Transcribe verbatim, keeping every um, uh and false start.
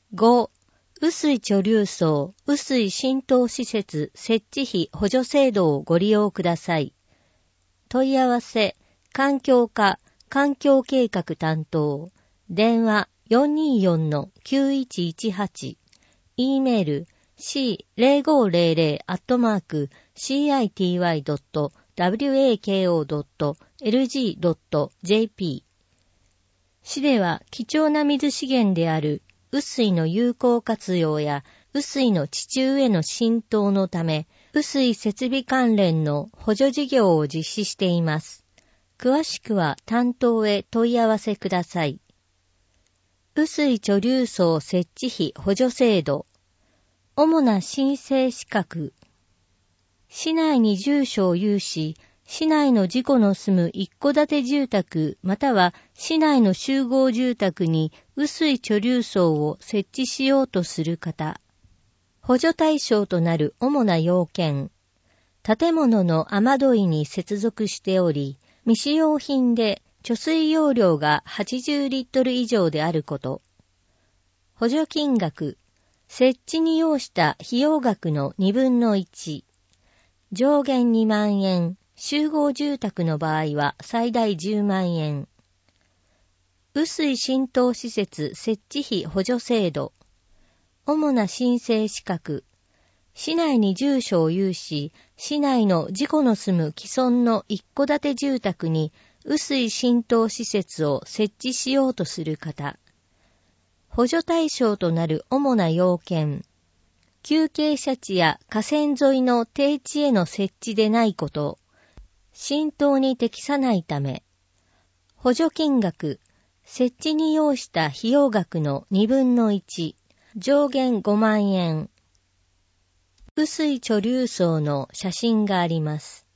ご、雨水貯留層雨水浸透施設設置費補助制度をご利用ください。問い合わせ、環境課、環境計画担当、電話 よんにーよんのきゅういちいちはち、e メール シーゼロごゼロゼロ アットマーク シーアイティーワイ ドット ワコ ドット エルジー ドット ジェーピー。市では貴重な水資源である雨水の有効活用や雨水の地中への浸透のため、雨水設備関連の補助事業を実施しています。詳しくは担当へ問い合わせください。雨水貯留層設置費補助制度。主な申請資格。市内に住所を有し、市内の自己の住む一戸建て住宅または市内の集合住宅に雨水貯留層を設置しようとする方。補助対象となる主な要件。建物の雨どいに接続しており、未使用品で貯水容量がはちじゅうリットル以上であること。補助金額。設置に要した費用額のにぶんのいち。上限にまんえん。集合住宅の場合は最大じゅうまんえん。雨水浸透施設設置費補助制度。主な申請資格。市内に住所を有し、市内の自己の住む既存の一戸建て住宅に雨水浸透施設を設置しようとする方。補助対象となる主な要件。急傾斜地や河川沿いの低地への設置でないこと。浸透に適さないため。補助金額。設置に要した費用額のにぶんのいち。上限ごまんえん。雨水貯留層の写真があります。